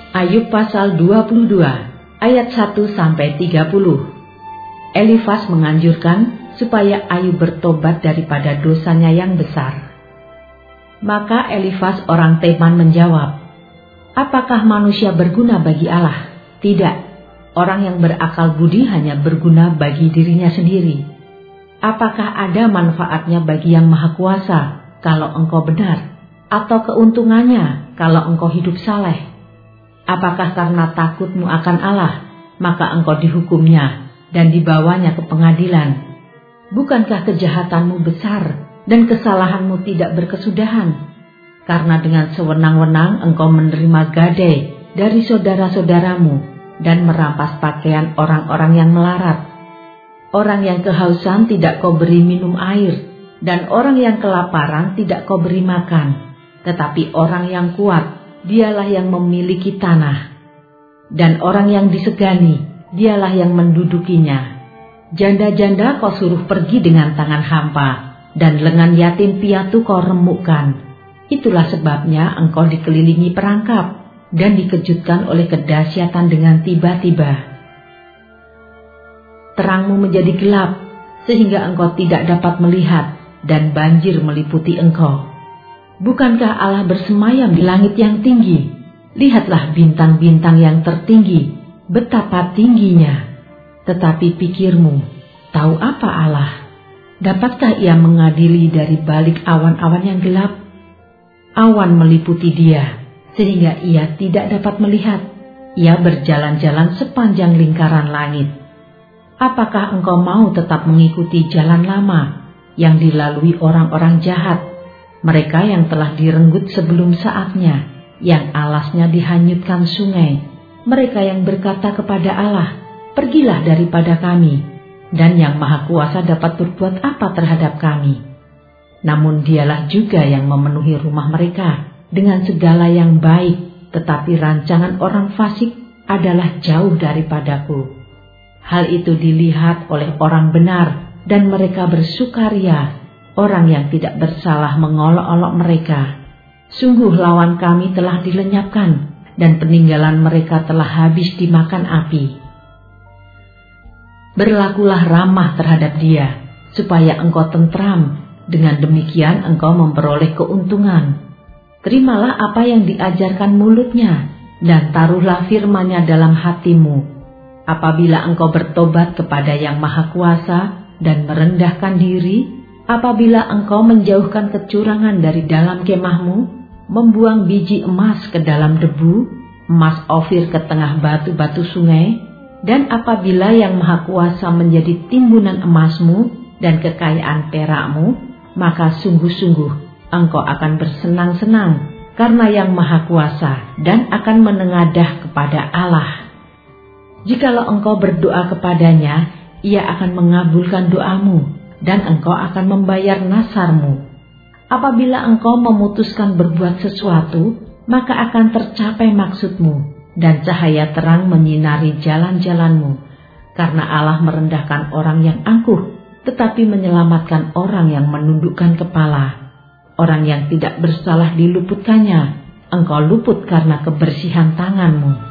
Ayub pasal 22 ayat 1-30. Elifas menganjurkan supaya Ayub bertobat daripada dosanya yang besar. Maka Elifas orang Teman menjawab, "Apakah manusia berguna bagi Allah? Tidak, orang yang berakal budi hanya berguna bagi dirinya sendiri. Apakah ada manfaatnya bagi Yang Maha Kuasa kalau engkau benar, atau keuntungannya kalau engkau hidup saleh? Apakah karena takutmu akan Allah, maka engkau dihukumnya dan dibawanya ke pengadilan? Bukankah kejahatanmu besar dan kesalahanmu tidak berkesudahan? Karena dengan sewenang-wenang engkau menerima gadai dari saudara-saudaramu dan merampas pakaian orang-orang yang melarat. Orang yang kehausan tidak kau beri minum air, dan orang yang kelaparan tidak kau beri makan. Tetapi orang yang kuat, dialah yang memiliki tanah, dan orang yang disegani, dialah yang mendudukinya. Janda-janda kau suruh pergi dengan tangan hampa, dan lengan yatim piatu kau remukkan. Itulah sebabnya engkau dikelilingi perangkap, dan dikejutkan oleh kedahsyatan dengan tiba-tiba. Terangmu menjadi gelap, sehingga engkau tidak dapat melihat, dan banjir meliputi engkau. Bukankah Allah bersemayam di langit yang tinggi? Lihatlah bintang-bintang yang tertinggi, betapa tingginya. Tetapi pikirmu, tahu apa Allah? Dapatkah Ia mengadili dari balik awan-awan yang gelap? Awan meliputi Dia, sehingga Ia tidak dapat melihat. Ia berjalan-jalan sepanjang lingkaran langit. Apakah engkau mau tetap mengikuti jalan lama yang dilalui orang-orang jahat? Mereka yang telah direnggut sebelum saatnya, yang alasnya dihanyutkan sungai. Mereka yang berkata kepada Allah, "Pergilah daripada kami," dan Yang Maha Kuasa dapat berbuat apa terhadap kami? Namun Dialah juga yang memenuhi rumah mereka dengan segala yang baik, tetapi rancangan orang fasik adalah jauh daripadaku. Hal itu dilihat oleh orang benar, dan mereka bersukaria. Orang yang tidak bersalah mengolok-olok mereka. Sungguh lawan kami telah dilenyapkan, dan peninggalan mereka telah habis dimakan api. Berlakulah ramah terhadap dia, supaya engkau tentram. Dengan demikian engkau memperoleh keuntungan. Terimalah apa yang diajarkan mulutnya, dan taruhlah firman-Nya dalam hatimu. Apabila engkau bertobat kepada Yang Maha Kuasa dan merendahkan diri, apabila engkau menjauhkan kecurangan dari dalam kemahmu, membuang biji emas ke dalam debu, emas Ofir ke tengah batu-batu sungai, dan apabila Yang Maha Kuasa menjadi timbunan emasmu dan kekayaan perakmu, maka sungguh-sungguh engkau akan bersenang-senang karena Yang Maha Kuasa dan akan menengadah kepada Allah. Jikalau engkau berdoa kepadanya, Ia akan mengabulkan doamu, dan engkau akan membayar nasarmu. Apabila engkau memutuskan berbuat sesuatu, maka akan tercapai maksudmu, dan cahaya terang menyinari jalan-jalanmu. Karena Allah merendahkan orang yang angkuh, tetapi menyelamatkan orang yang menundukkan kepala. Orang yang tidak bersalah diluputkannya, engkau luput karena kebersihan tanganmu.